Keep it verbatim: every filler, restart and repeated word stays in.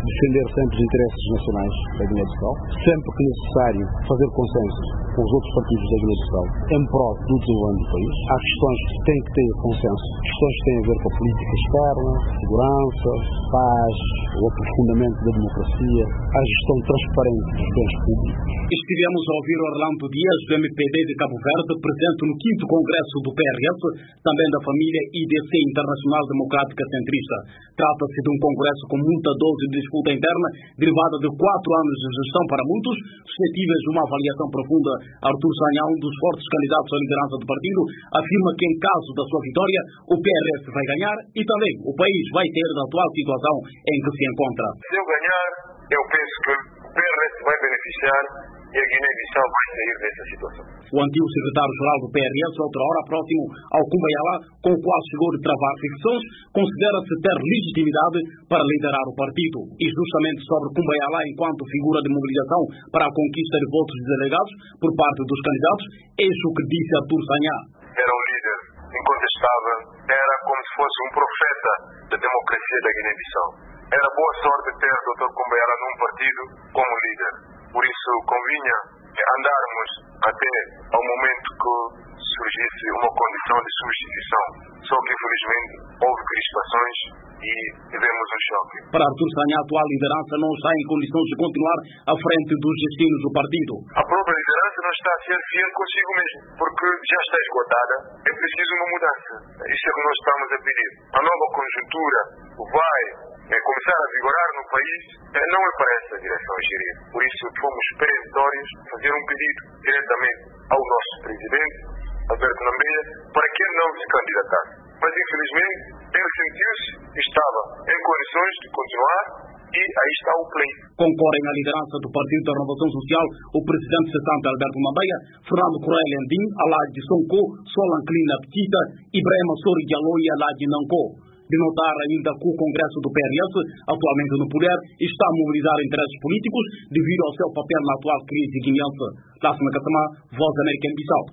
defender sempre os interesses nacionais da Guiné-Bissau, sempre que necessário fazer consenso com os outros partidos da Guiné-Bissau em prol do desenvolvimento do país. Há questões que têm que ter consenso, questões que têm a ver com a política externa, segurança, paz, o aprofundamento da democracia, a gestão transparente dos bens públicos. Estivemos a ouvir Orlando Dias, do M P D de Cabo Verde, presente no quinto Congresso do P R S, também da família I D C Internacional Democrática Centrista. Trata-se de um congresso com muita dose de disputa interna, derivada de quatro anos de gestão para muitos, suscetíveis de uma avaliação profunda. Artur Sanha, um dos fortes candidatos à liderança do partido, afirma que em caso da sua vitória, o P R S vai ganhar e também o país vai ter da atual situação em que se encontra. Se eu ganhar, eu penso que o P R S vai beneficiar e a Guiné-Bissau vai sair dessa situação. O antigo secretário-geral do P R S, outra hora próximo ao Cumbaialá, com o qual chegou de travar ficções, considera-se ter legitimidade para liderar o partido. E justamente sobre Cumbaialá, enquanto figura de mobilização para a conquista de votos de delegados por parte dos candidatos, eis o que disse Artur Sanha. Era um líder incontestável, era como se fosse um profeta da democracia da Guiné-Bissau. Era boa sorte ter o doutor Cumbaialá num partido como líder. Por isso, convinha andarmos até ao momento que surgisse uma condição de substituição. Só que, infelizmente, houve crispações e tivemos um choque. Para Artur Sanha, a atual liderança não está em condições de continuar à frente dos destinos do partido. A própria liderança não está a ser fiel consigo mesmo, porque já está esgotada. É preciso uma mudança. Isso é o que nós estamos a pedir. A nova conjuntura vai é, começar a vigorar no país, é, não é para essa direção a gerir. Por isso, fomos perentórios fazer um pedido diretamente ao nosso presidente, Alberto Nambeia, para que ele não se candidatasse. Mas, infelizmente, ele sentiu-se que estava em condições de continuar e aí está o pleito. Concorrem à liderança do Partido da Renovação Social o presidente cessante Alberto Nambeia, Fernando Correia Lendim, Alade Sonko, Solanclina Petita, Ibrahim Sori Diallo e Alade Nanko. De notar ainda que o Congresso do P R S, atualmente no poder, está a mobilizar interesses políticos devido ao seu papel na atual crise guineense. Lássima Catamá, Voz da América em Bissau.